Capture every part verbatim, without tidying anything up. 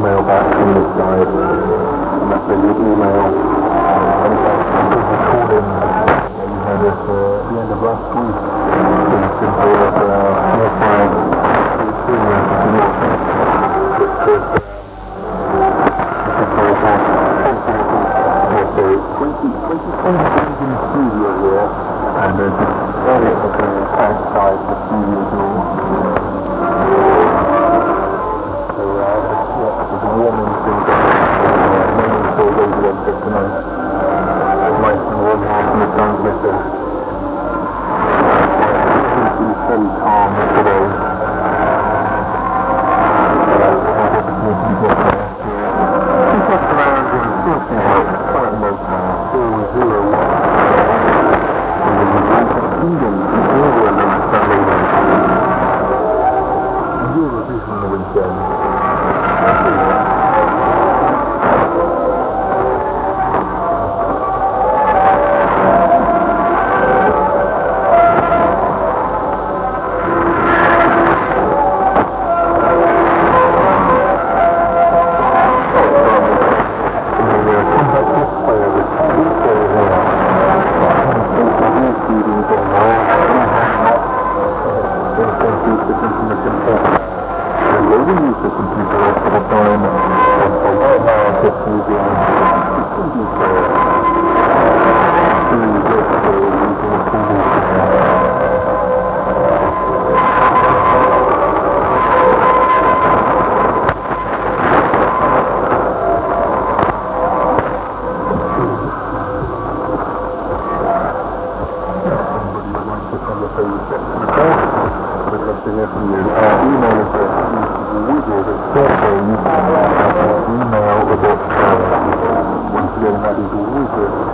email back from this guy, and that's been his email. And he was recording, you know, this uh, at the end of last week. It's simple as uh, four or five serious which was twenty, twenty things in the studio here, and there's this area outside the studio door. So, uh, yeah, there's a warming thing going on. No one still goes against it tonight. Nice and warm half in the transmitter. It seems to be fairly calm today.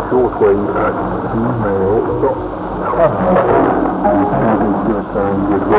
Shortwave at gmail dot com.